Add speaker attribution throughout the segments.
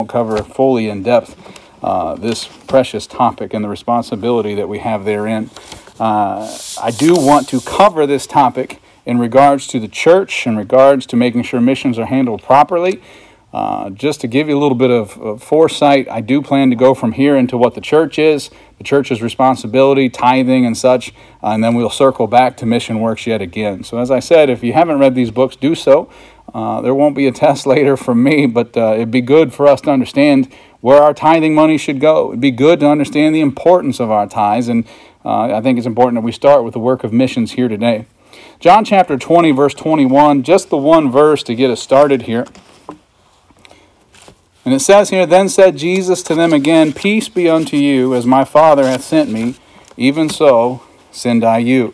Speaker 1: cover fully in depth this precious topic and the responsibility that we have therein. I do want to cover this topic in regards to the church, in regards to making sure missions are handled properly. Just to give you a little bit of foresight, I do plan to go from here into what the church's responsibility, tithing and such, and then we'll circle back to mission works yet again. So as I said, if you haven't read these books, do so. There won't be a test later from me, but it'd be good for us to understand where our tithing money should go. It'd be good to understand the importance of our tithes, and I think it's important that we start with the work of missions here today. John chapter 20, verse 21, just the one verse to get us started here. And it says here, "Then said Jesus to them again, Peace be unto you, as my Father hath sent me, even so send I you."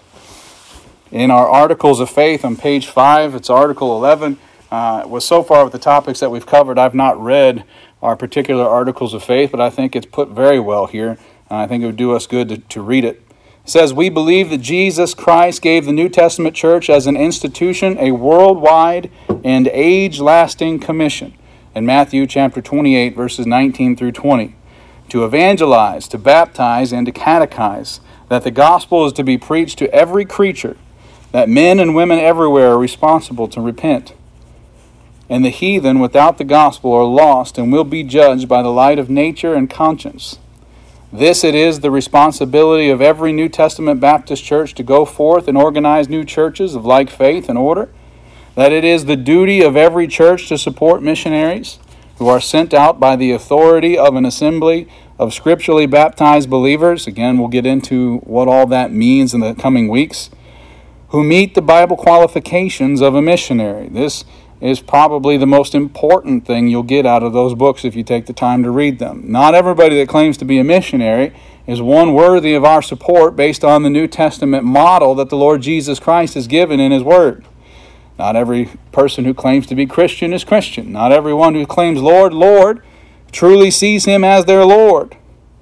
Speaker 1: In our Articles of Faith on page 5, it's Article 11. So far with the topics that we've covered, I've not read our particular Articles of Faith, but I think it's put very well here. I think it would do us good to read it. It says, "We believe that Jesus Christ gave the New Testament church as an institution a worldwide and age-lasting commission." In Matthew chapter 28, verses 19 through 20, to evangelize, to baptize, and to catechize, that the gospel is to be preached to every creature, that men and women everywhere are responsible to repent. And the heathen without the gospel are lost and will be judged by the light of nature and conscience. This it is the responsibility of every New Testament Baptist church to go forth and organize new churches of like faith and order, that it is the duty of every church to support missionaries who are sent out by the authority of an assembly of scripturally baptized believers. Again, we'll get into what all that means in the coming weeks, who meet the Bible qualifications of a missionary. This is probably the most important thing you'll get out of those books if you take the time to read them. Not everybody that claims to be a missionary is one worthy of our support based on the New Testament model that the Lord Jesus Christ has given in His Word. Not every person who claims to be Christian is Christian. Not everyone who claims Lord, Lord, truly sees Him as their Lord.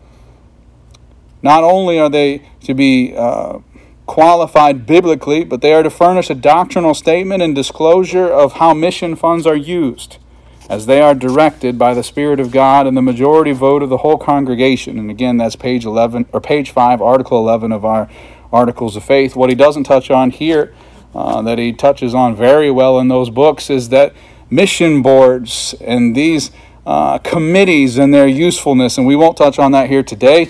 Speaker 1: Not only are they to be qualified biblically, but they are to furnish a doctrinal statement and disclosure of how mission funds are used, as they are directed by the Spirit of God and the majority vote of the whole congregation. And again, that's page 11 or page 5, Article 11 of our Articles of Faith. What he doesn't touch on here, that he touches on very well in those books, is that mission boards and these committees and their usefulness, and we won't touch on that here today.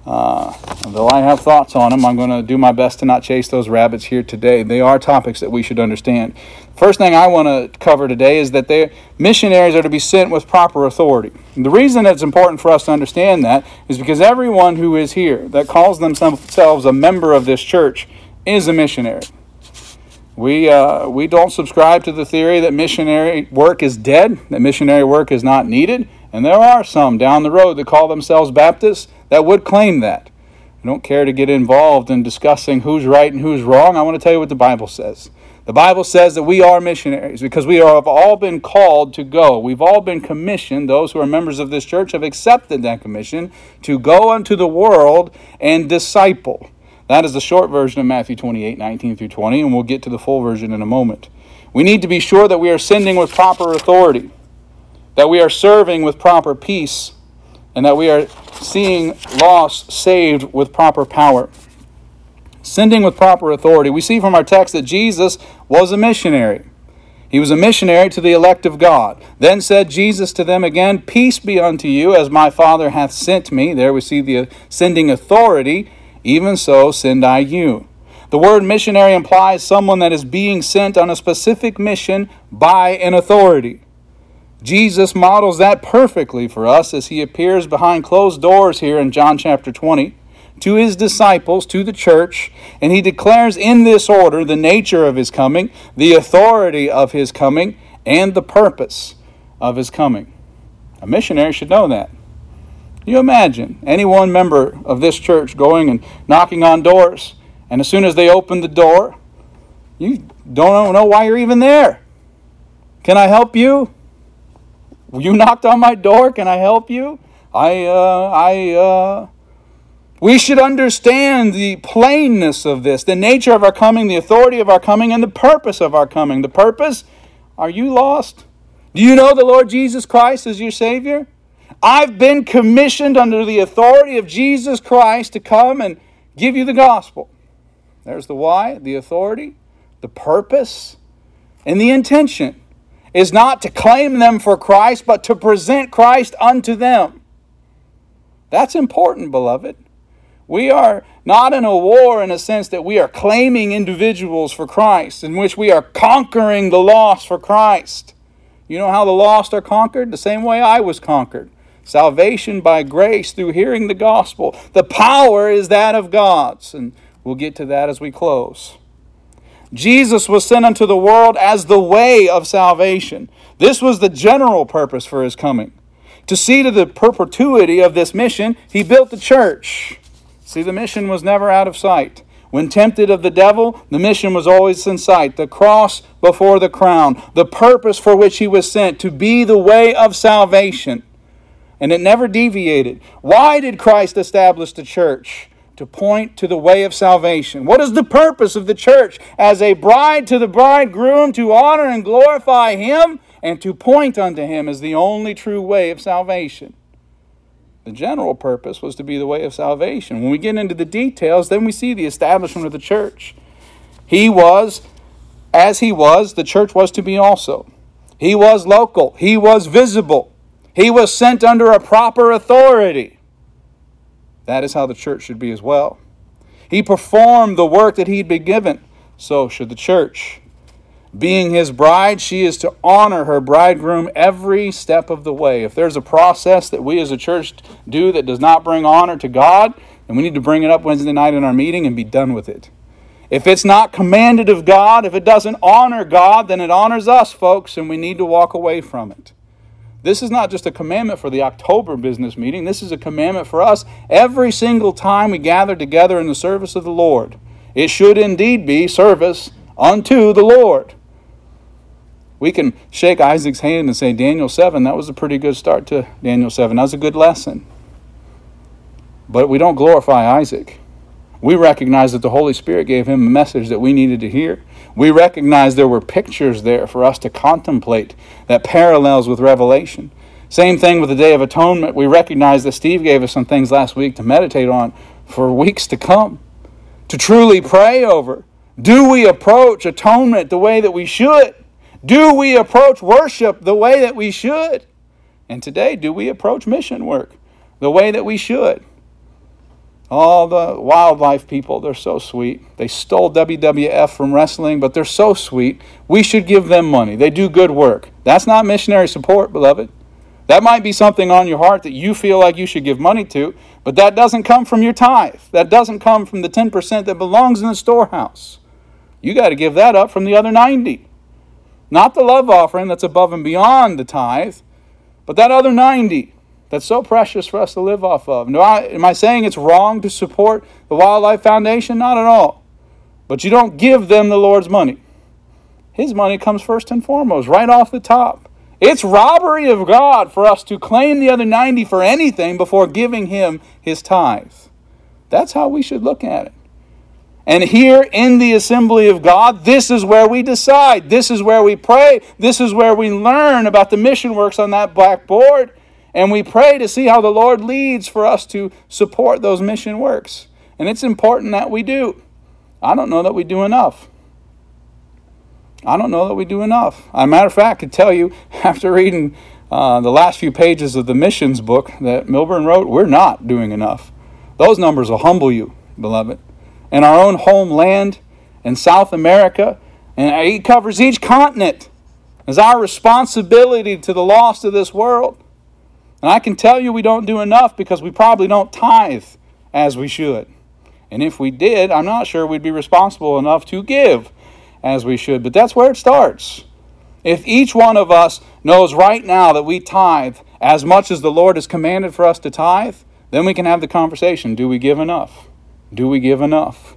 Speaker 1: Though I have thoughts on them, I'm going to do my best to not chase those rabbits here today. They are topics that we should understand. First thing I want to cover today is that missionaries are to be sent with proper authority. And the reason it's important for us to understand that is because everyone who is here that calls themselves a member of this church is a missionary. We don't subscribe to the theory that missionary work is dead, that missionary work is not needed, and there are some down the road that call themselves Baptists that would claim that. I don't care to get involved in discussing who's right and who's wrong. I want to tell you what the Bible says. The Bible says that we are missionaries because we have all been called to go. We've all been commissioned. Those who are members of this church have accepted that commission to go unto the world and disciple. That is the short version of Matthew 28, 19 through 20, and we'll get to the full version in a moment. We need to be sure that we are sending with proper authority, that we are serving with proper peace, and that we are seeing lost saved with proper power. Sending with proper authority. We see from our text that Jesus was a missionary. He was a missionary to the elect of God. Then said Jesus to them again, Peace be unto you, as my Father hath sent me. There we see the sending authority. Even so send I you. The word missionary implies someone that is being sent on a specific mission by an authority. Jesus models that perfectly for us as he appears behind closed doors here in John chapter 20 to his disciples, to the church, and he declares in this order the nature of his coming, the authority of his coming, and the purpose of his coming. A missionary should know that. You imagine any one member of this church going and knocking on doors, and as soon as they open the door, you don't know why you're even there. Can I help you? You knocked on my door. Can I help you? We should understand the plainness of this, the nature of our coming, the authority of our coming, and the purpose of our coming. The purpose, are you lost? Do you know the Lord Jesus Christ as your Savior? I've been commissioned under the authority of Jesus Christ to come and give you the gospel. There's the why, the authority, the purpose, and the intention is not to claim them for Christ, but to present Christ unto them. That's important, beloved. We are not in a war in a sense that we are claiming individuals for Christ, in which we are conquering the lost for Christ. You know how the lost are conquered? The same way I was conquered. Salvation by grace through hearing the gospel. The power is that of God's, and we'll get to that as we close. Jesus was sent unto the world as the way of salvation. This was the general purpose for his coming. To see to the perpetuity of this mission, he built the church. See, the mission was never out of sight. When tempted of the devil, the mission was always in sight. The cross before the crown. The purpose for which he was sent, to be the way of salvation. And it never deviated. Why did Christ establish the church? To point to the way of salvation. What is the purpose of the church? As a bride to the bridegroom, to honor and glorify him, and to point unto him as the only true way of salvation. The general purpose was to be the way of salvation. When we get into the details, then we see the establishment of the church. He was, as he was, the church was to be also. He was local. He was visible. He was sent under a proper authority. That is how the church should be as well. He performed the work that he'd been given. So should the church. Being his bride, she is to honor her bridegroom every step of the way. If there's a process that we as a church do that does not bring honor to God, then we need to bring it up Wednesday night in our meeting and be done with it. If it's not commanded of God, if it doesn't honor God, then it honors us, folks, and we need to walk away from it. This is not just a commandment for the October business meeting. This is a commandment for us every single time we gather together in the service of the Lord. It should indeed be service unto the Lord. We can shake Isaac's hand and say, Daniel 7, that was a pretty good start to Daniel 7. That was a good lesson. But we don't glorify Isaac. We recognize that the Holy Spirit gave him a message that we needed to hear. We recognize there were pictures there for us to contemplate that parallels with Revelation. Same thing with the Day of Atonement. We recognize that Steve gave us some things last week to meditate on for weeks to come, to truly pray over. Do we approach atonement the way that we should? Do we approach worship the way that we should? And today, do we approach mission work the way that we should? All the wildlife people, they're so sweet. They stole WWF from wrestling, but they're so sweet. We should give them money. They do good work. That's not missionary support, beloved. That might be something on your heart that you feel like you should give money to, but that doesn't come from your tithe. That doesn't come from the 10% that belongs in the storehouse. You got to give that up from the other 90. Not the love offering that's above and beyond the tithe, but that other 90 that's so precious for us to live off of. Am I saying it's wrong to support the Wildlife Foundation? Not at all. But you don't give them the Lord's money. His money comes first and foremost, right off the top. It's robbery of God for us to claim the other 90 for anything before giving him his tithe. That's how we should look at it. And here in the assembly of God, this is where we decide. This is where we pray. This is where we learn about the mission works on that blackboard. And we pray to see how the Lord leads for us to support those mission works. And it's important that we do. I don't know that we do enough. As a matter of fact, I could tell you, after reading the last few pages of the missions book that Milburn wrote, we're not doing enough. Those numbers will humble you, beloved. In our own homeland, in South America, and he covers each continent, as our responsibility to the lost of this world. And I can tell you we don't do enough because we probably don't tithe as we should. And if we did, I'm not sure we'd be responsible enough to give as we should. But that's where it starts. If each one of us knows right now that we tithe as much as the Lord has commanded for us to tithe, then we can have the conversation. Do we give enough? Do we give enough?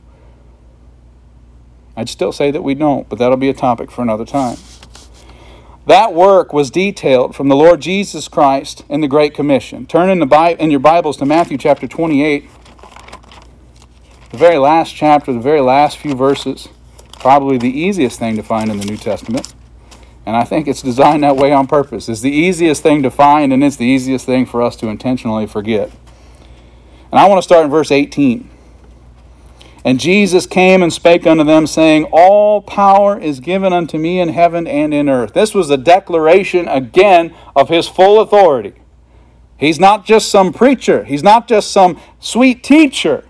Speaker 1: I'd still say that we don't, but that'll be a topic for another time. That work was detailed from the Lord Jesus Christ in the Great Commission. Turn in your Bibles to Matthew chapter 28. The very last chapter, the very last few verses. Probably the easiest thing to find in the New Testament. And I think it's designed that way on purpose. It's the easiest thing to find, and it's the easiest thing for us to intentionally forget. And I want to start in verse 18. And Jesus came and spake unto them, saying, All power is given unto me in heaven and in earth. This was a declaration, again, of his full authority. He's not just some preacher. He's not just some sweet teacher.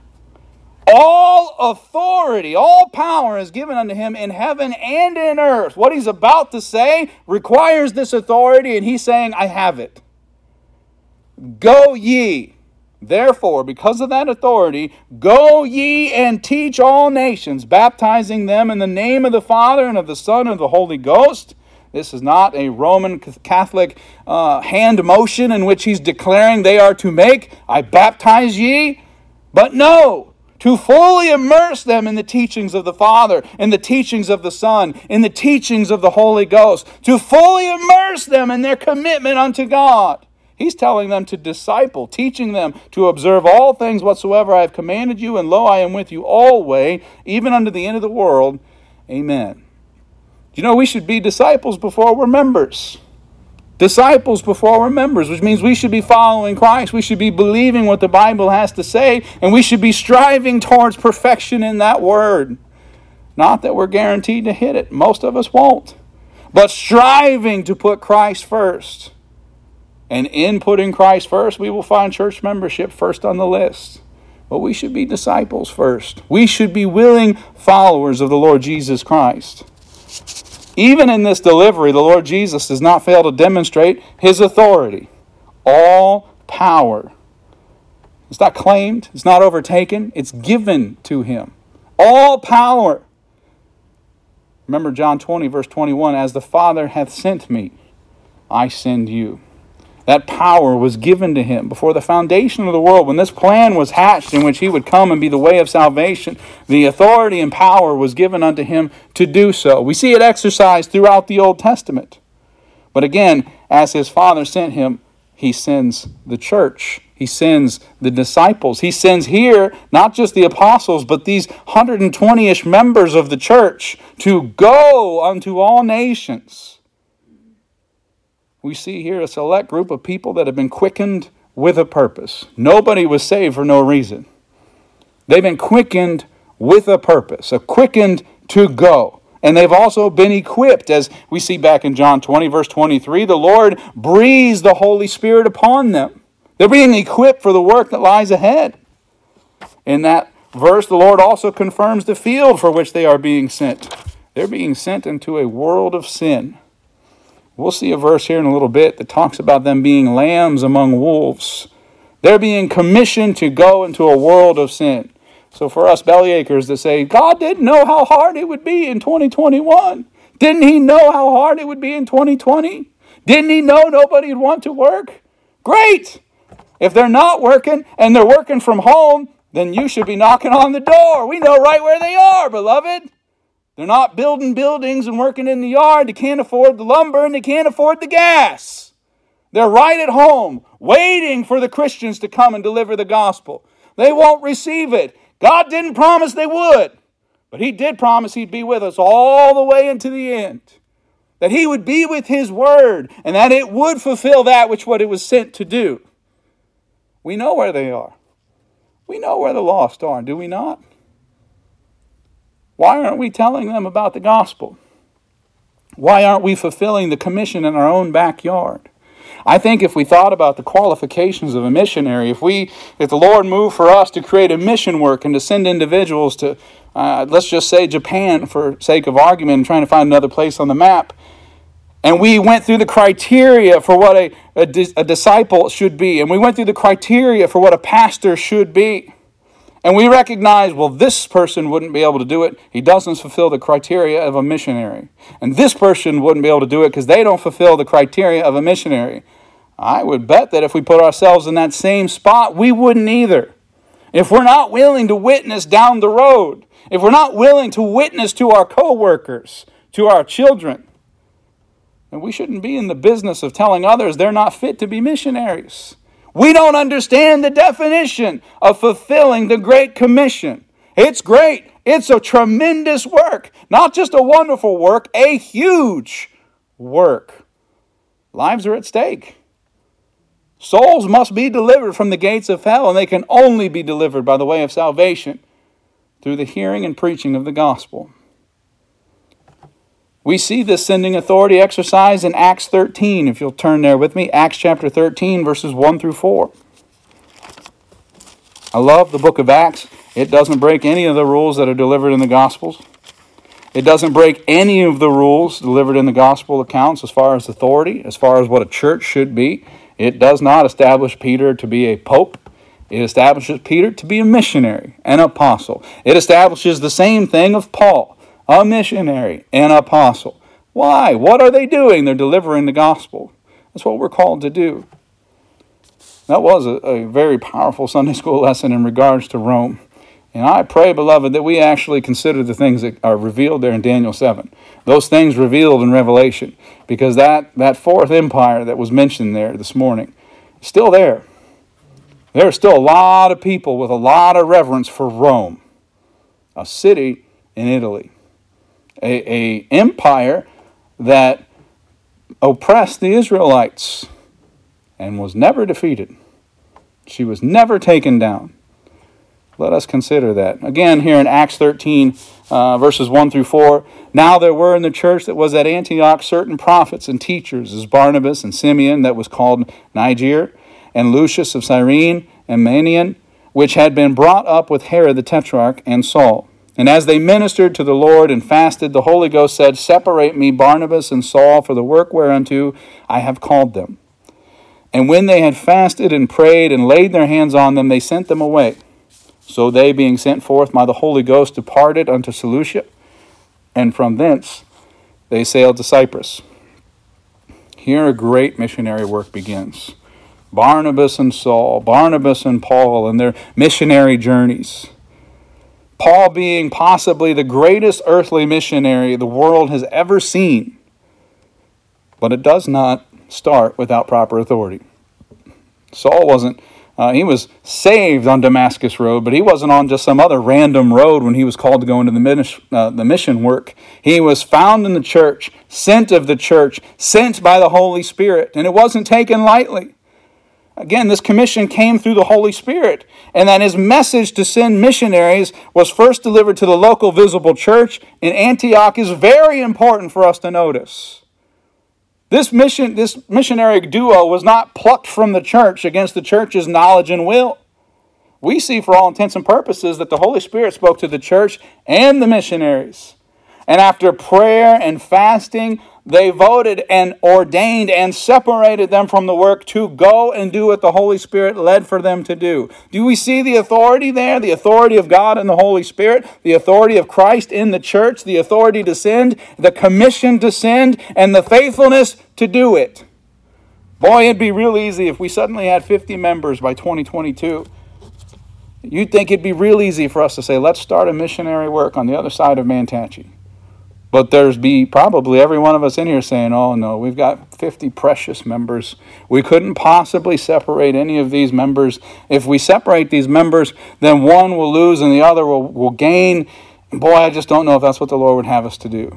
Speaker 1: All authority, all power is given unto him in heaven and in earth. What he's about to say requires this authority, and he's saying, I have it. Go ye. Therefore, because of that authority, go ye and teach all nations, baptizing them in the name of the Father and of the Son and of the Holy Ghost. This is not a Roman Catholic hand motion in which he's declaring they are to make. I baptize ye. But no, to fully immerse them in the teachings of the Father, in the teachings of the Son, in the teachings of the Holy Ghost. To fully immerse them in their commitment unto God. He's telling them to disciple, teaching them to observe all things whatsoever I have commanded you, and lo, I am with you always, even unto the end of the world. Amen. You know, we should be disciples before we're members. Disciples before we're members, which means we should be following Christ. We should be believing what the Bible has to say, and we should be striving towards perfection in that word. Not that we're guaranteed to hit it. Most of us won't. But striving to put Christ first. And in putting Christ first, we will find church membership first on the list. But we should be disciples first. We should be willing followers of the Lord Jesus Christ. Even in this delivery, the Lord Jesus does not fail to demonstrate his authority. All power. It's not claimed. It's not overtaken. It's given to him. All power. Remember John 20, verse 21, As the Father hath sent me, I send you. That power was given to him before the foundation of the world. When this plan was hatched in which he would come and be the way of salvation, the authority and power was given unto him to do so. We see it exercised throughout the Old Testament. But again, as his Father sent him, he sends the church. He sends the disciples. He sends here not just the apostles, but these 120-ish members of the church to go unto all nations. We see here a select group of people that have been quickened with a purpose. Nobody was saved for no reason. They've been quickened with a purpose, quickened to go. And they've also been equipped, as we see back in John 20, verse 23, the Lord breathes the Holy Spirit upon them. They're being equipped for the work that lies ahead. In that verse, the Lord also confirms the field for which they are being sent. They're being sent into a world of sin. We'll see a verse here in a little bit that talks about them being lambs among wolves. They're being commissioned to go into a world of sin. So for us bellyachers that say, God didn't know how hard it would be in 2021. Didn't he know how hard it would be in 2020? Didn't he know nobody would want to work? Great! If they're not working and they're working from home, then you should be knocking on the door. We know right where they are, beloved. They're not building buildings and working in the yard. They can't afford the lumber and they can't afford the gas. They're right at home, waiting for the Christians to come and deliver the gospel. They won't receive it. God didn't promise they would, but he did promise he'd be with us all the way into the end. That he would be with his word and that it would fulfill that which what it was sent to do. We know where they are. We know where the lost are, do we not? Why aren't we telling them about the gospel? Why aren't we fulfilling the commission in our own backyard? I think if we thought about the qualifications of a missionary, if the Lord moved for us to create a mission work and to send individuals to, let's just say Japan for sake of argument and trying to find another place on the map, and we went through the criteria for what a disciple should be, and we went through the criteria for what a pastor should be, and we recognize, well, this person wouldn't be able to do it. He doesn't fulfill the criteria of a missionary. And this person wouldn't be able to do it because they don't fulfill the criteria of a missionary. I would bet that if we put ourselves in that same spot, we wouldn't either. If we're not willing to witness down the road, if we're not willing to witness to our co-workers, to our children, then we shouldn't be in the business of telling others they're not fit to be missionaries. We don't understand the definition of fulfilling the Great Commission. It's great. It's a tremendous work. Not just a wonderful work, a huge work. Lives are at stake. Souls must be delivered from the gates of hell, and they can only be delivered by the way of salvation through the hearing and preaching of the gospel. We see this sending authority exercised in Acts 13, if you'll turn there with me. Acts chapter 13, verses 1 through 4. I love the book of Acts. It doesn't break any of the rules that are delivered in the Gospels. It doesn't break any of the rules delivered in the Gospel accounts as far as authority, as far as what a church should be. It does not establish Peter to be a pope. It establishes Peter to be a missionary, an apostle. It establishes the same thing of Paul, a missionary, an apostle. Why? What are they doing? They're delivering the gospel. That's what we're called to do. That was a very powerful Sunday school lesson in regards to Rome. And I pray, beloved, that we actually consider the things that are revealed there in Daniel 7. Those things revealed in Revelation. Because that fourth empire that was mentioned there this morning is still there. There are still a lot of people with a lot of reverence for Rome, a city in Italy, a empire that oppressed the Israelites and was never defeated. She was never taken down. Let us consider that. Again, here in Acts 13, verses 1 through 4, now there were in the church that was at Antioch certain prophets and teachers, as Barnabas and Simeon, that was called Niger, and Lucius of Cyrene, and Manaen, which had been brought up with Herod the Tetrarch, and Saul. And as they ministered to the Lord and fasted, the Holy Ghost said, Separate me Barnabas and Saul for the work whereunto I have called them. And when they had fasted and prayed and laid their hands on them, they sent them away. So they, being sent forth by the Holy Ghost, departed unto Seleucia, and from thence they sailed to Cyprus. Here a great missionary work begins. Barnabas and Saul, Barnabas and Paul, and their missionary journeys. Paul being possibly the greatest earthly missionary the world has ever seen. But it does not start without proper authority. Saul wasn't, he was saved on Damascus Road, but he wasn't on just some other random road when he was called to go into the mission work. He was found in the church, sent of the church, sent by the Holy Spirit, and it wasn't taken lightly. Again, this commission came through the Holy Spirit, and that his message to send missionaries was first delivered to the local visible church in Antioch is very important for us to notice. This missionary duo was not plucked from the church against the church's knowledge and will. We see for all intents and purposes that the Holy Spirit spoke to the church and the missionaries. And after prayer and fasting, they voted and ordained and separated them from the work to go and do what the Holy Spirit led for them to do. Do we see the authority there? The authority of God and the Holy Spirit, the authority of Christ in the church, the authority to send, the commission to send, and the faithfulness to do it. Boy, it'd be real easy if we suddenly had 50 members by 2022. You'd think it'd be real easy for us to say, let's start a missionary work on the other side of Manatee. But there's probably every one of us in here saying, oh no, we've got 50 precious members. We couldn't possibly separate any of these members. If we separate these members, then one will lose and the other will gain. And boy, I just don't know if that's what the Lord would have us to do.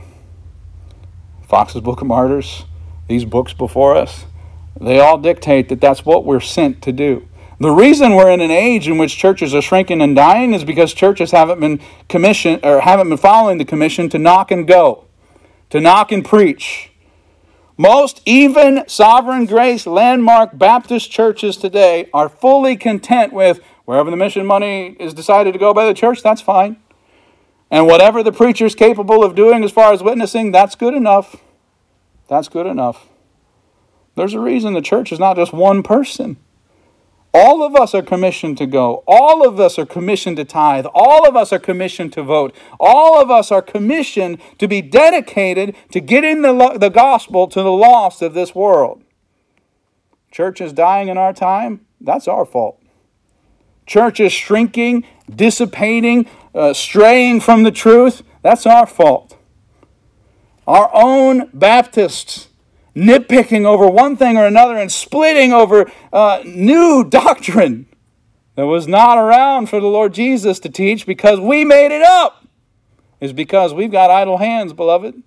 Speaker 1: Fox's Book of Martyrs, these books before us, they all dictate that that's what we're sent to do. The reason we're in an age in which churches are shrinking and dying is because churches haven't been following the commission to knock and go, to knock and preach. Most even Sovereign Grace landmark Baptist churches today are fully content with wherever the mission money is decided to go by the church, that's fine. And whatever the preacher's capable of doing as far as witnessing, that's good enough. That's good enough. There's a reason the church is not just one person. All of us are commissioned to go. All of us are commissioned to tithe. All of us are commissioned to vote. All of us are commissioned to be dedicated to getting the gospel to the lost of this world. Church is dying in our time. That's our fault. Church is shrinking, dissipating, straying from the truth. That's our fault. Our own Baptists nitpicking over one thing or another and splitting over new doctrine that was not around for the Lord Jesus to teach because we made it up is because we've got idle hands, beloved.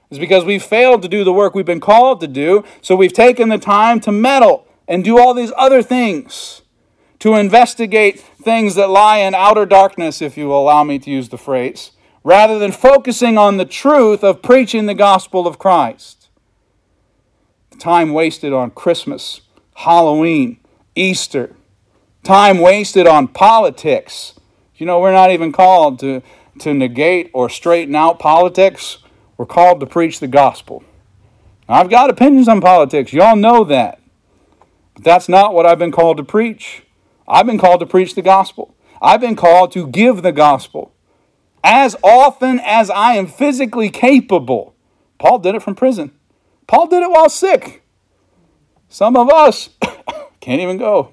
Speaker 1: It's because we've failed to do the work we've been called to do, so we've taken the time to meddle and do all these other things, to investigate things that lie in outer darkness, if you will allow me to use the phrase, rather than focusing on the truth of preaching the gospel of Christ. Time wasted on Christmas, Halloween, Easter. Time wasted on politics. You know, we're not even called to negate or straighten out politics. We're called to preach the gospel. Now, I've got opinions on politics. Y'all know that. But that's not what I've been called to preach. I've been called to preach the gospel. I've been called to give the gospel as often as I am physically capable. Paul did it from prison. Paul did it while sick. Some of us can't even go.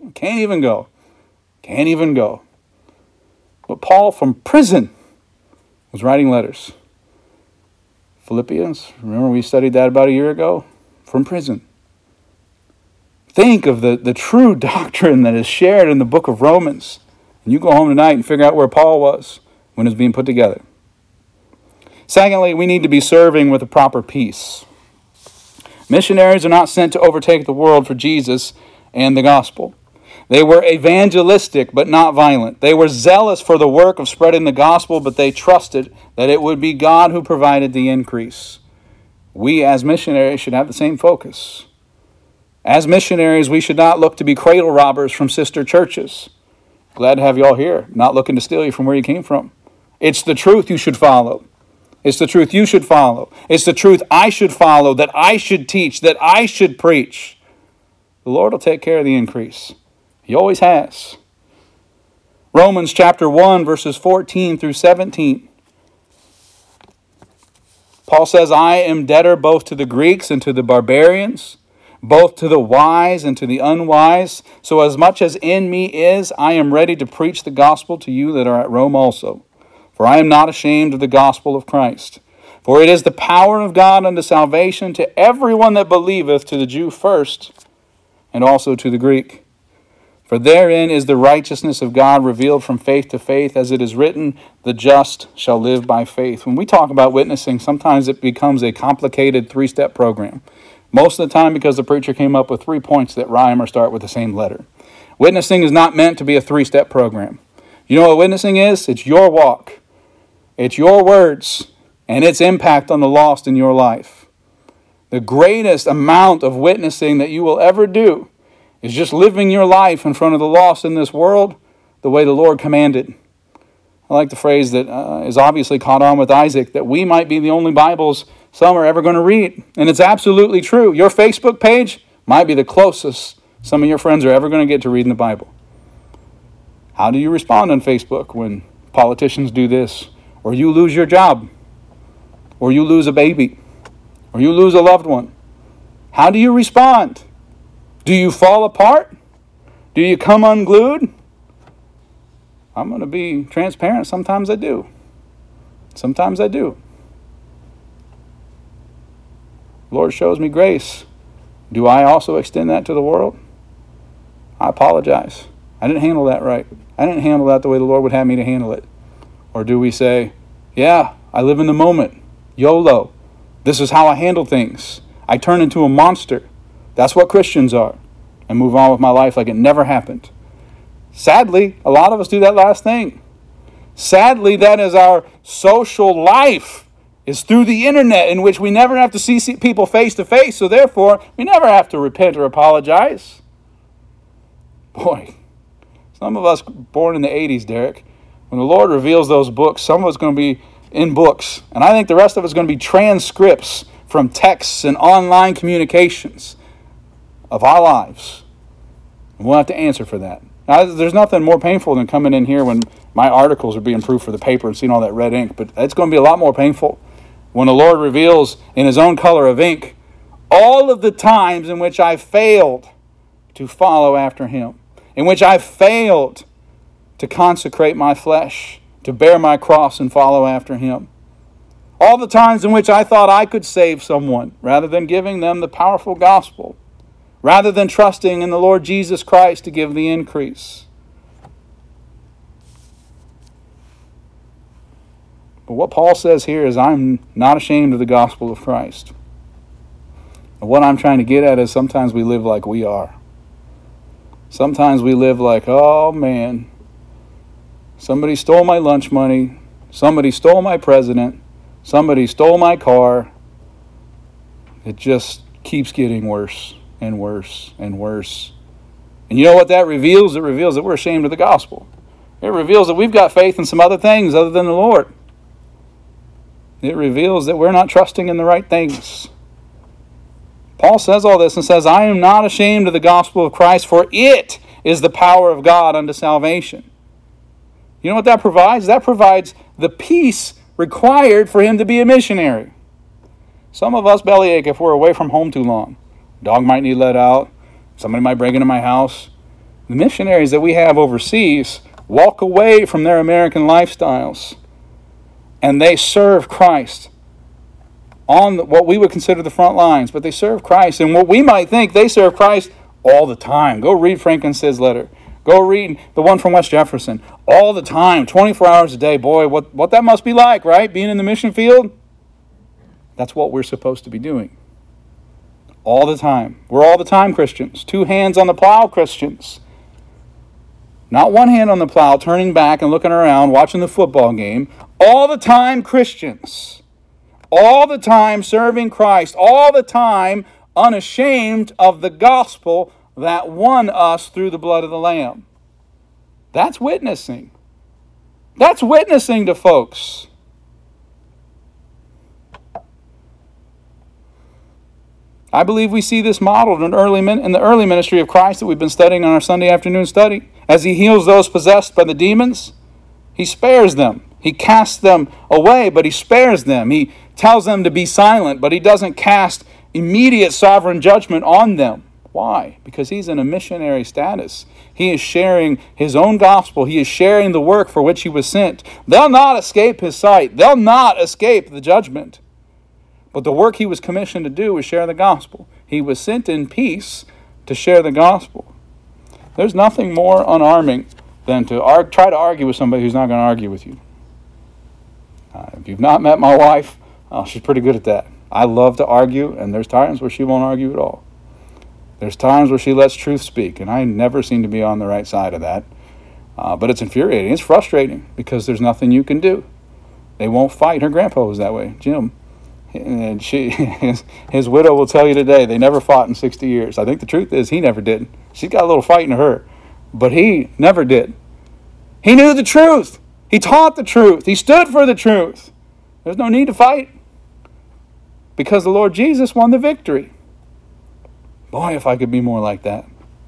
Speaker 1: But Paul from prison was writing letters. Philippians, remember we studied that about a year ago? From prison. Think of the true doctrine that is shared in the book of Romans. And you go home tonight and figure out where Paul was when it was being put together. Secondly, we need to be serving with a proper peace. Missionaries are not sent to overtake the world for Jesus and the gospel. They were evangelistic, but not violent. They were zealous for the work of spreading the gospel, but they trusted that it would be God who provided the increase. We as missionaries should have the same focus. As missionaries, we should not look to be cradle robbers from sister churches. Glad to have you all here, not looking to steal you from where you came from. It's the truth you should follow. It's the truth you should follow. It's the truth I should follow, that I should teach, that I should preach. The Lord will take care of the increase. He always has. Romans chapter 1, verses 14 through 17. Paul says, I am debtor both to the Greeks and to the barbarians, both to the wise and to the unwise. So as much as in me is, I am ready to preach the gospel to you that are at Rome also. For I am not ashamed of the gospel of Christ. For it is the power of God unto salvation to everyone that believeth, to the Jew first, and also to the Greek. For therein is the righteousness of God revealed from faith to faith, as it is written, the just shall live by faith. When we talk about witnessing, sometimes it becomes a complicated three-step program. Most of the time because the preacher came up with 3 points that rhyme or start with the same letter. Witnessing is not meant to be a three-step program. You know what witnessing is? It's your walk. It's your words and its impact on the lost in your life. The greatest amount of witnessing that you will ever do is just living your life in front of the lost in this world the way the Lord commanded. I like the phrase that is obviously caught on with Isaac, that we might be the only Bibles some are ever going to read. And it's absolutely true. Your Facebook page might be the closest some of your friends are ever going to get to reading the Bible. How do you respond on Facebook when politicians do this? Or you lose your job? Or you lose a baby? Or you lose a loved one? How do you respond? Do you fall apart? Do you come unglued? I'm going to be transparent. Sometimes I do. Sometimes I do. The Lord shows me grace. Do I also extend that to the world? I apologize. I didn't handle that right. I didn't handle that the way the Lord would have me to handle it. Or do we say, yeah, I live in the moment. YOLO. This is how I handle things. I turn into a monster. That's what Christians are. And move on with my life like it never happened. Sadly, a lot of us do that last thing. Sadly, that is our social life, is through the internet, in which we never have to see people face to face, so therefore we never have to repent or apologize. Boy, some of us born in the 80s, Derek, when the Lord reveals those books, some of us going to be in books, and I think the rest of us going to be transcripts from texts and online communications of our lives. And we'll have to answer for that. Now, there's nothing more painful than coming in here when my articles are being proofed for the paper and seeing all that red ink, but it's going to be a lot more painful when the Lord reveals in His own color of ink all of the times in which I failed to follow after Him, in which I failed to consecrate my flesh, to bear my cross and follow after Him. All the times in which I thought I could save someone rather than giving them the powerful gospel, rather than trusting in the Lord Jesus Christ to give the increase. But what Paul says here is, I'm not ashamed of the gospel of Christ. And what I'm trying to get at is sometimes we live like we are. Sometimes we live like, oh man, somebody stole my lunch money, somebody stole my president, somebody stole my car. It just keeps getting worse and worse and worse. And you know what that reveals? It reveals that we're ashamed of the gospel. It reveals that we've got faith in some other things other than the Lord. It reveals that we're not trusting in the right things. Paul says all this and says, I am not ashamed of the gospel of Christ, for it is the power of God unto salvation. You know what that provides? That provides the peace required for him to be a missionary. Some of us bellyache if we're away from home too long. Dog might need let out. Somebody might break into my house. The missionaries that we have overseas walk away from their American lifestyles, and they serve Christ on what we would consider the front lines, but they serve Christ. And what we might think, they serve Christ all the time. Go read Frank and Sid's letter. Go read the one from West Jefferson. All the time, 24 hours a day. Boy, what that must be like, right? Being in the mission field. That's what we're supposed to be doing. All the time. We're all the time Christians. 2 hands on the plow Christians. Not one hand on the plow, turning back and looking around, watching the football game. All the time Christians. All the time serving Christ. All the time unashamed of the gospel that won us through the blood of the Lamb. That's witnessing. That's witnessing to folks. I believe we see this modeled in the early ministry of Christ that we've been studying on our Sunday afternoon study. As he heals those possessed by the demons, he spares them. He casts them away, but he spares them. He tells them to be silent, but he doesn't cast immediate sovereign judgment on them. Why? Because he's in a missionary status. He is sharing his own gospel. He is sharing the work for which he was sent. They'll not escape his sight. They'll not escape the judgment. But the work he was commissioned to do was share the gospel. He was sent in peace to share the gospel. There's nothing more unarming than to try to argue with somebody who's not going to argue with you. If you've not met my wife, she's pretty good at that. I love to argue, and there's times where she won't argue at all. There's times where she lets truth speak, and I never seem to be on the right side of that. But it's infuriating. It's frustrating because there's nothing you can do. They won't fight. Her grandpa was that way, Jim. And his widow will tell you today, they never fought in 60 years. I think the truth is he never did. She's got a little fight in her, but he never did. He knew the truth. He taught the truth. He stood for the truth. There's no need to fight because the Lord Jesus won the victory. Boy, if I could be more like that.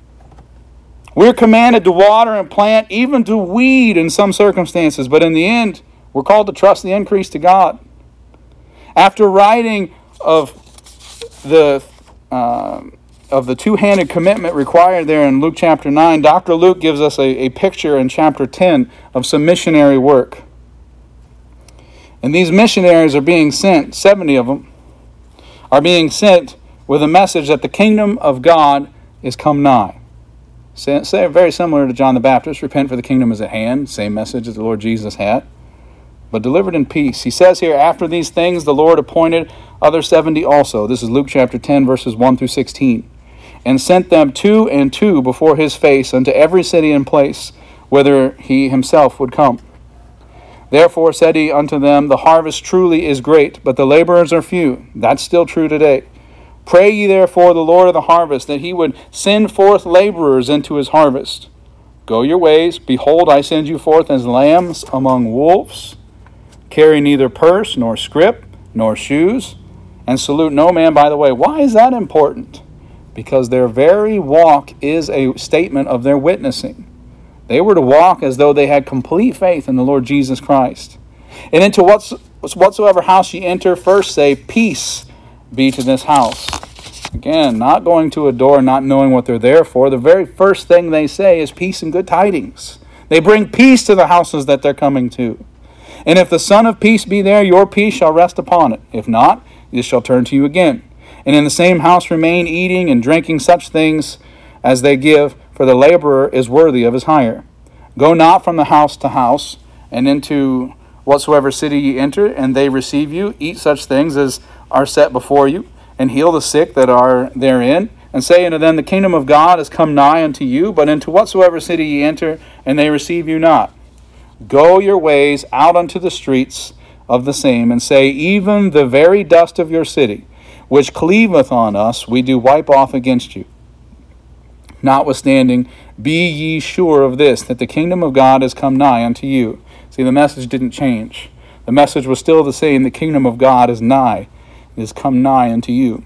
Speaker 1: We're commanded to water and plant, even to weed in some circumstances, but in the end, we're called to trust the increase to God. After writing of the two-handed commitment required there in Luke chapter 9, Dr. Luke gives us a picture in chapter 10 of some missionary work. And these missionaries are being sent, 70 of them, are being sent with a message that the kingdom of God is come nigh. Say very similar to John the Baptist, repent for the kingdom is at hand, same message as the Lord Jesus had, but delivered in peace. He says here, after these things the Lord appointed other 70 also. This is Luke chapter 10, verses 1 through 16. And sent them 2 and 2 before his face unto every city and place, whither he himself would come. Therefore said he unto them, the harvest truly is great, but the laborers are few. That's still true today. Pray ye therefore the Lord of the harvest, that he would send forth laborers into his harvest. Go your ways. Behold, I send you forth as lambs among wolves. Carry neither purse, nor scrip, nor shoes, and salute no man by the way. Why is that important? Because their very walk is a statement of their witnessing. They were to walk as though they had complete faith in the Lord Jesus Christ. And into whatsoever house ye enter, first say, peace be to this house. Again, not going to a door, not knowing what they're there for. The very first thing they say is peace and good tidings. They bring peace to the houses that they're coming to. And if the Son of Peace be there, your peace shall rest upon it. If not, it shall turn to you again. And in the same house remain, eating and drinking such things as they give, for the laborer is worthy of his hire. Go not from the house to house, and into whatsoever city ye enter, and they receive you, eat such things as are set before you, and heal the sick that are therein. And say unto them, the kingdom of God is come nigh unto you, but into whatsoever city ye enter, and they receive you not. Go your ways out unto the streets of the same, and say, even the very dust of your city, which cleaveth on us, we do wipe off against you. Notwithstanding, be ye sure of this, that the kingdom of God is come nigh unto you. See, the message didn't change. The message was still the same. The kingdom of God is nigh, it is come nigh unto you.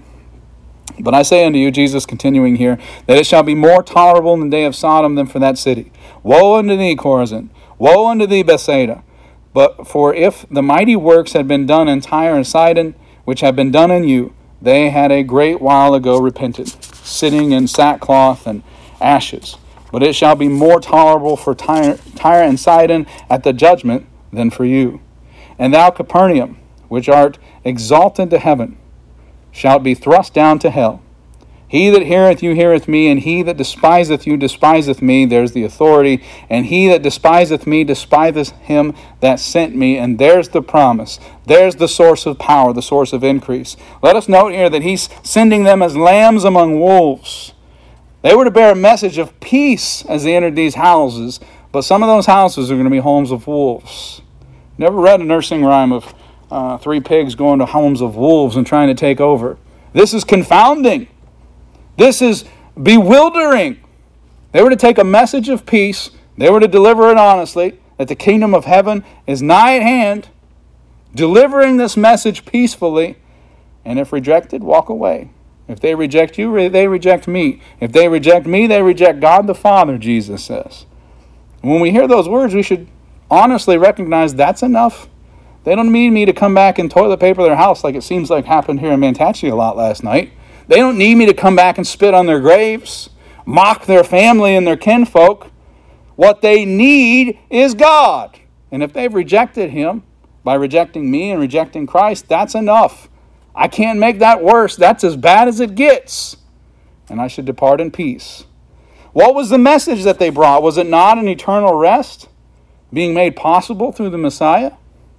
Speaker 1: But I say unto you, Jesus continuing here, that it shall be more tolerable in the day of Sodom than for that city. Woe unto thee, Chorazin! Woe unto thee, Bethsaida! But for if the mighty works had been done in Tyre and Sidon, which have been done in you, they had a great while ago repented, sitting in sackcloth and ashes. But it shall be more tolerable for Tyre and Sidon at the judgment than for you. And thou, Capernaum, which art exalted to heaven, shalt be thrust down to hell. He that heareth you heareth me, and he that despiseth you despiseth me. There's the authority. And he that despiseth me despiseth him that sent me. And there's the promise. There's the source of power, the source of increase. Let us note here that he's sending them as lambs among wolves. They were to bear a message of peace as they entered these houses, but some of those houses are going to be homes of wolves. Never read a nursing rhyme of three pigs going to homes of wolves and trying to take over. This is confounding. This is bewildering. They were to take a message of peace. They were to deliver it honestly, that the kingdom of heaven is nigh at hand, delivering this message peacefully, and if rejected, walk away. If they reject you, they reject me. If they reject me, they reject God the Father, Jesus says. When we hear those words, we should honestly recognize that's enough. They don't need me to come back and toilet paper their house like it seems like happened here in Manatee a lot last night. They don't need me to come back and spit on their graves, mock their family and their kinfolk. What they need is God. And if they've rejected Him by rejecting me and rejecting Christ, that's enough. I can't make that worse. That's as bad as it gets. And I should depart in peace. What was the message that they brought? Was it not an eternal rest being made possible through the Messiah?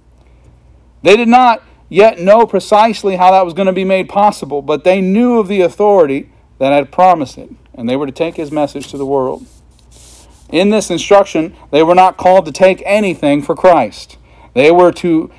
Speaker 1: They did not yet know precisely how that was going to be made possible, but they knew of the authority that had promised it, and they were to take His message to the world. In this instruction, they were not called to take anything for Christ. They were to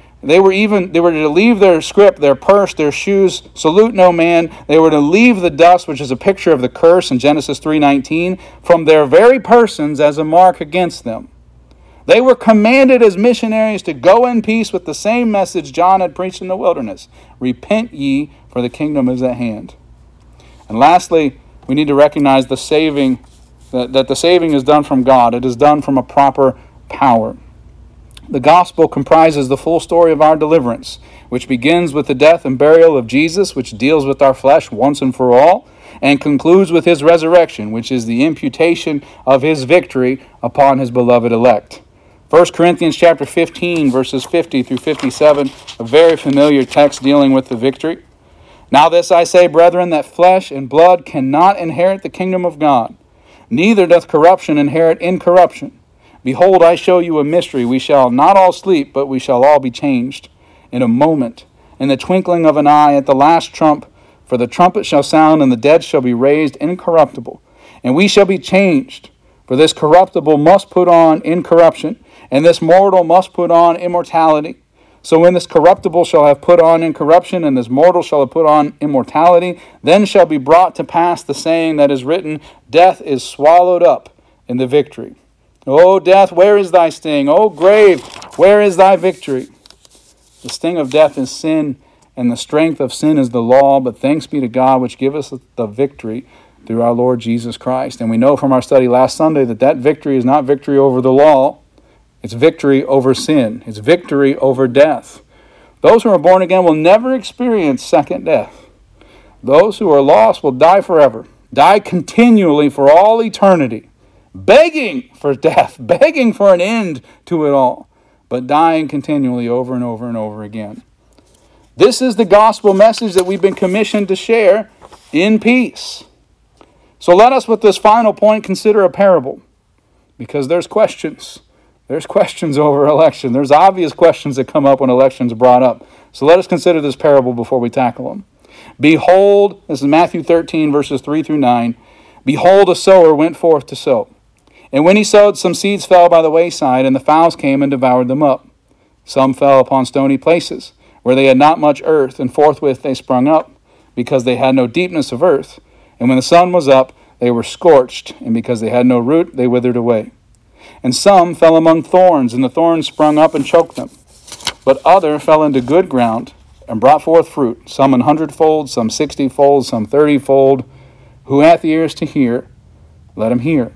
Speaker 1: leave their scrip, their purse, their shoes, salute no man. They were to leave the dust, which is a picture of the curse in Genesis 3:19, from their very persons as a mark against them. They were commanded as missionaries to go in peace with the same message John had preached in the wilderness. Repent ye, for the kingdom is at hand. And lastly, we need to recognize the saving, that the saving is done from God. It is done from a proper power. The gospel comprises the full story of our deliverance, which begins with the death and burial of Jesus, which deals with our flesh once and for all, and concludes with His resurrection, which is the imputation of His victory upon His beloved elect. 1 Corinthians chapter 15, verses 50 through 57, a very familiar text dealing with the victory. Now this I say, brethren, that flesh and blood cannot inherit the kingdom of God, neither doth corruption inherit incorruption. Behold, I show you a mystery. We shall not all sleep, but we shall all be changed in a moment, in the twinkling of an eye, at the last trump. For the trumpet shall sound, and the dead shall be raised incorruptible, and we shall be changed. For this corruptible must put on incorruption, and this mortal must put on immortality. So when this corruptible shall have put on incorruption, and this mortal shall have put on immortality, then shall be brought to pass the saying that is written, Death is swallowed up in the victory. O death, where is thy sting? O grave, where is thy victory? The sting of death is sin, and the strength of sin is the law, but thanks be to God which giveth us the victory through our Lord Jesus Christ. And we know from our study last Sunday that victory is not victory over the law. It's victory over sin. It's victory over death. Those who are born again will never experience second death. Those who are lost will die forever, die continually for all eternity, begging for death, begging for an end to it all, but dying continually over and over and over again. This is the gospel message that we've been commissioned to share in peace. So let us, with this final point, consider a parable, because there's questions There's questions over election. There's obvious questions that come up when election's brought up. So let us consider this parable before we tackle them. Behold, this is Matthew 13, verses 3 through 9. Behold, a sower went forth to sow. And when he sowed, some seeds fell by the wayside, and the fowls came and devoured them up. Some fell upon stony places, where they had not much earth, and forthwith they sprung up, because they had no deepness of earth. And when the sun was up, they were scorched, and because they had no root, they withered away. And some fell among thorns, and the thorns sprung up and choked them. But other fell into good ground, and brought forth fruit, some 100-fold, some 60-fold, some 30-fold. Who hath ears to hear, let him hear.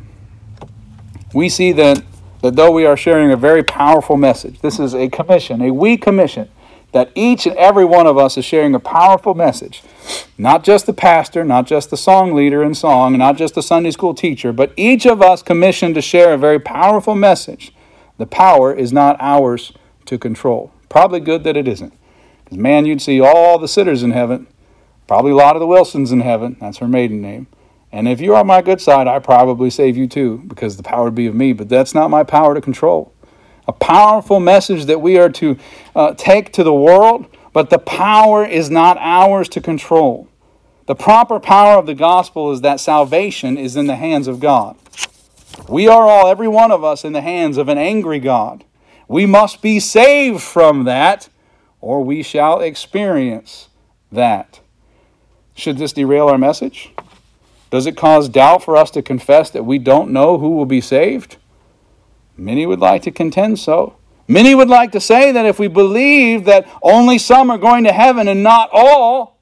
Speaker 1: We see that though we are sharing a very powerful message, this is a commission, a we commission, that each and every one of us is sharing a powerful message. Not just the pastor, not just the song leader in song, not just the Sunday school teacher, but each of us commissioned to share a very powerful message. The power is not ours to control. Probably good that it isn't. Because man, you'd see all the sitters in heaven, probably a lot of the Wilsons in heaven, that's her maiden name. And if you're on my good side, I probably save you too, because the power would be of me, but that's not my power to control. A powerful message that we are to take to the world, but the power is not ours to control. The proper power of the gospel is that salvation is in the hands of God. We are all, every one of us, in the hands of an angry God. We must be saved from that, or we shall experience that. Should this derail our message? Does it cause doubt for us to confess that we don't know who will be saved? Many would like to contend so. Many would like to say that if we believe that only some are going to heaven and not all,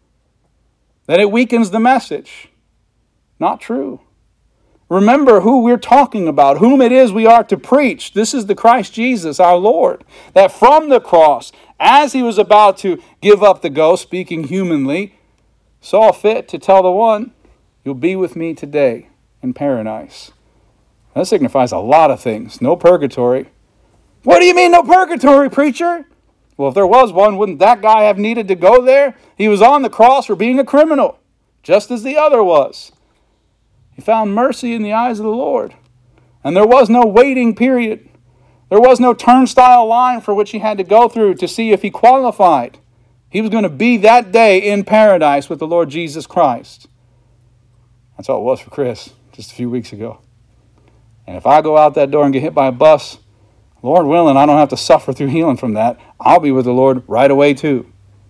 Speaker 1: that it weakens the message. Not true. Remember who we're talking about, whom it is we are to preach. This is the Christ Jesus, our Lord, that from the cross, as he was about to give up the ghost, speaking humanly, saw fit to tell the one, you'll be with me today in paradise. That signifies a lot of things. No purgatory. What do you mean no purgatory, preacher? Well, if there was one, wouldn't that guy have needed to go there? He was on the cross for being a criminal, just as the other was. He found mercy in the eyes of the Lord. And there was no waiting period. There was no turnstile line for which he had to go through to see if he qualified. He was going to be that day in paradise with the Lord Jesus Christ. That's all it was for Chris just a few weeks ago. And if I go out that door and get hit by a bus, Lord willing, I don't have to suffer through healing from that. I'll be with the Lord right away too.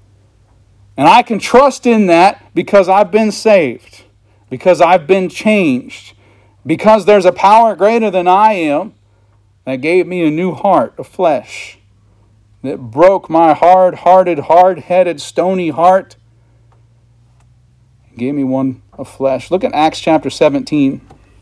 Speaker 1: And I can trust in that because I've been saved, because I've been changed, because there's a power greater than I am that gave me a new heart of flesh, that broke my hard-hearted, hard-headed, stony heart, and gave me one of flesh. Look at Acts chapter 17.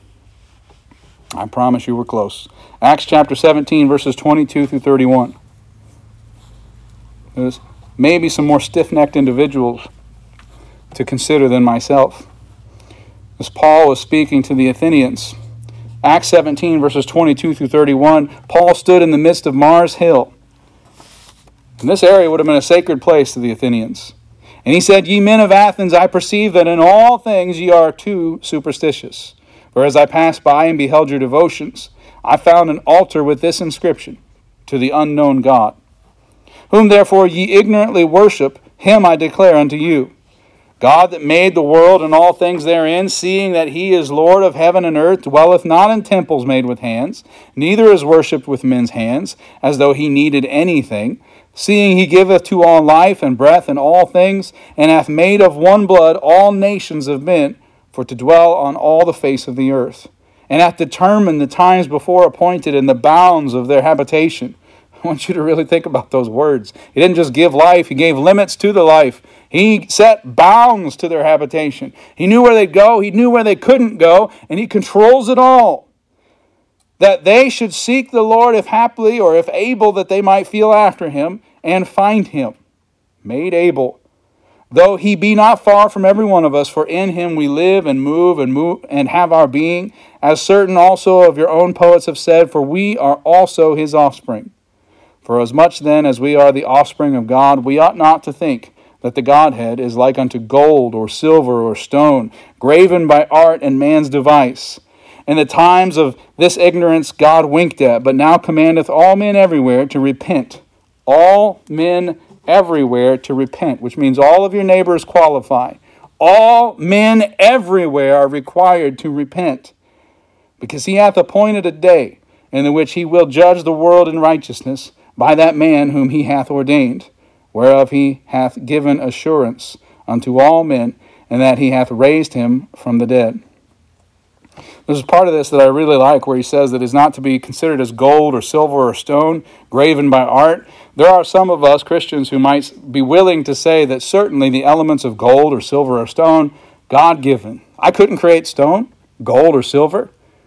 Speaker 1: I promise you we're close. Acts chapter 17, verses 22 through 31. There's maybe some more stiff-necked individuals to consider than myself. As Paul was speaking to the Athenians, Acts 17, verses 22 through 31, Paul stood in the midst of Mars Hill. And this area would have been a sacred place to the Athenians. And he said, Ye men of Athens, I perceive that in all things ye are too superstitious. For as I passed by and beheld your devotions, I found an altar with this inscription, To the unknown God. Whom therefore ye ignorantly worship, him I declare unto you. God that made the world and all things therein, seeing that he is Lord of heaven and earth, dwelleth not in temples made with hands, neither is worshipped with men's hands, as though he needed anything, seeing he giveth to all life and breath and all things, and hath made of one blood all nations of men, for to dwell on all the face of the earth, and hath determined the times before appointed and the bounds of their habitation. I want you to really think about those words. He didn't just give life, he gave limits to the life. He set bounds to their habitation. He knew where they'd go, he knew where they couldn't go, and he controls it all. That they should seek the Lord if haply or if able, that they might feel after him and find him. Made able. Though he be not far from every one of us, for in him we live and have our being, as certain also of your own poets have said, for we are also his offspring. For as much then as we are the offspring of God, we ought not to think that the Godhead is like unto gold or silver or stone, graven by art and man's device. In the times of this ignorance God winked at, but now commandeth all men everywhere to repent. All men everywhere to repent, which means all of your neighbors qualify. All men everywhere are required to repent, because he hath appointed a day in the which he will judge the world in righteousness by that man whom he hath ordained, whereof he hath given assurance unto all men, and that he hath raised him from the dead. There's a part of this that I really like where he says that is not to be considered as gold or silver or stone, graven by art. There are some of us Christians who might be willing to say that certainly the elements of gold or silver or stone, God-given. I couldn't create stone, gold, or silver,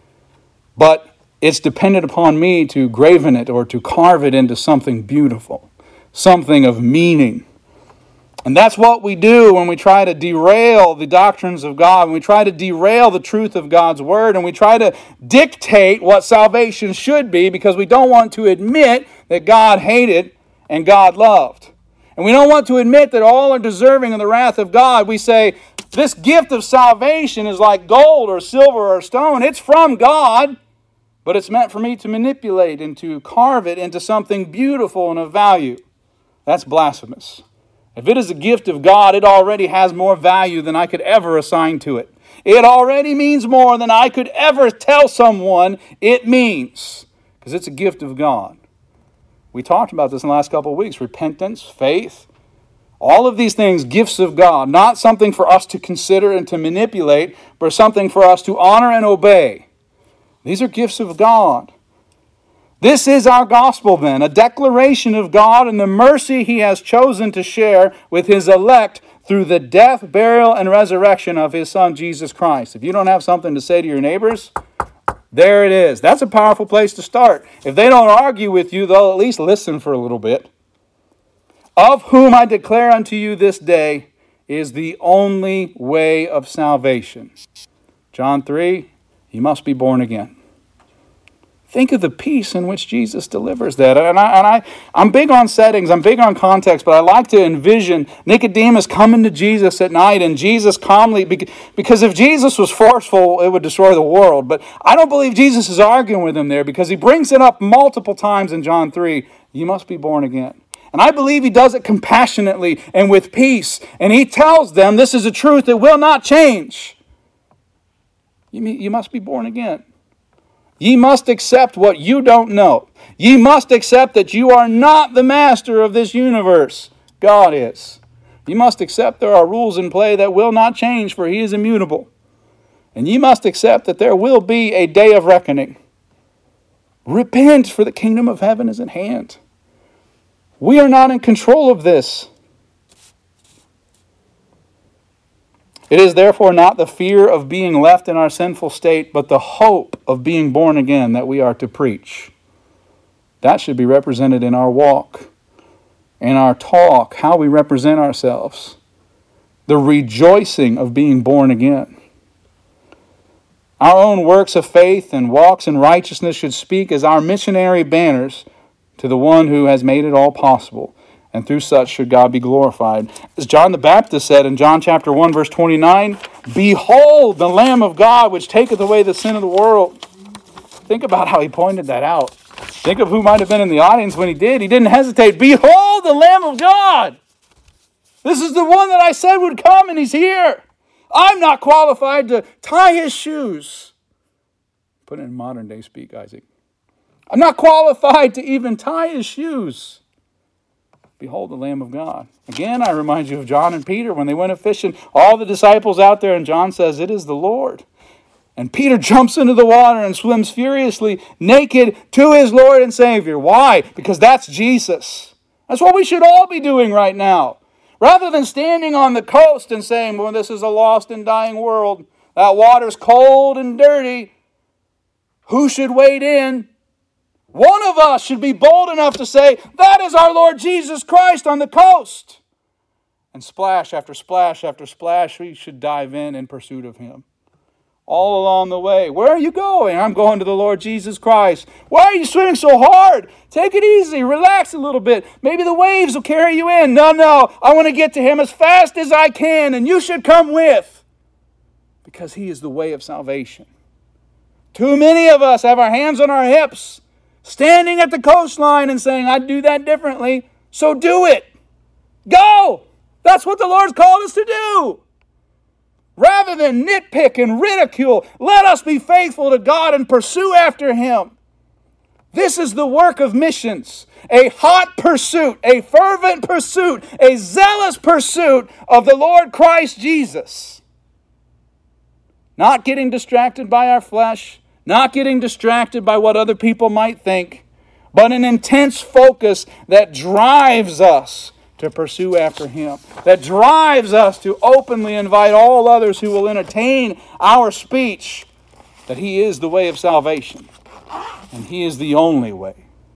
Speaker 1: but it's dependent upon me to graven it or to carve it into something beautiful, something of meaning. And that's what we do when we try to derail the doctrines of God, when we try to derail the truth of God's Word, and we try to dictate what salvation should be because we don't want to admit that God hated and God loved. And we don't want to admit that all are deserving of the wrath of God. We say, this gift of salvation is like gold or silver or stone. It's from God, but it's meant for me to manipulate and to carve it into something beautiful and of value. That's blasphemous. If it is a gift of God, it already has more value than I could ever assign to it. It already means more than I could ever tell someone it means, because it's a gift of God. We talked about this in the last couple of weeks. Repentance, faith, all of these things, gifts of God, not something for us to consider and to manipulate, but something for us to honor and obey. These are gifts of God. This is our gospel then, a declaration of God and the mercy He has chosen to share with His elect through the death, burial, and resurrection of His Son, Jesus Christ. If you don't have something to say to your neighbors, there it is. That's a powerful place to start. If they don't argue with you, they'll at least listen for a little bit. Of whom I declare unto you this day is the only way of salvation. John 3, you must be born again. Think of the peace in which Jesus delivers that. I'm big on settings, I'm big on context, but I like to envision Nicodemus coming to Jesus at night and Jesus calmly, because if Jesus was forceful, it would destroy the world. But I don't believe Jesus is arguing with him there, because he brings it up multiple times in John 3. You must be born again. And I believe he does it compassionately and with peace. And he tells them this is a truth that will not change. You must be born again. Ye must accept what you don't know. Ye must accept that you are not the master of this universe. God is. You must accept there are rules in play that will not change, for He is immutable. And ye must accept that there will be a day of reckoning. Repent, for the kingdom of heaven is at hand. We are not in control of this. It is therefore not the fear of being left in our sinful state, but the hope of being born again that we are to preach. That should be represented in our walk, in our talk, how we represent ourselves. The rejoicing of being born again. Our own works of faith and walks in righteousness should speak as our missionary banners to the one who has made it all possible. And through such should God be glorified. As John the Baptist said in John chapter 1, verse 29, behold the Lamb of God, which taketh away the sin of the world. Think about how he pointed that out. Think of who might have been in the audience when he did. He didn't hesitate. Behold the Lamb of God. This is the one that I said would come, and he's here. I'm not qualified to tie his shoes. Put it in modern day speak, Isaac. I'm not qualified to even tie his shoes. Behold the Lamb of God. Again, I remind you of John and Peter when they went fishing. All the disciples out there, and John says, it is the Lord. And Peter jumps into the water and swims furiously naked to his Lord and Savior. Why? Because that's Jesus. That's what we should all be doing right now. Rather than standing on the coast and saying, well, this is a lost and dying world. That water's cold and dirty. Who should wade in? One of us should be bold enough to say, that is our Lord Jesus Christ on the coast. And splash after splash after splash, we should dive in pursuit of Him. All along the way. Where are you going? I'm going to the Lord Jesus Christ. Why are you swimming so hard? Take it easy. Relax a little bit. Maybe the waves will carry you in. No. I want to get to Him as fast as I can, and you should come with. Because He is the way of salvation. Too many of us have our hands on our hips, standing at the coastline and saying, I'd do that differently, so do it. Go! That's what the Lord's called us to do. Rather than nitpick and ridicule, let us be faithful to God and pursue after Him. This is the work of missions, a hot pursuit, a fervent pursuit, a zealous pursuit of the Lord Christ Jesus. Not getting distracted by our flesh, not getting distracted by what other people might think, but an intense focus that drives us to pursue after Him, that drives us to openly invite all others who will entertain our speech that He is the way of salvation, and He is the only way.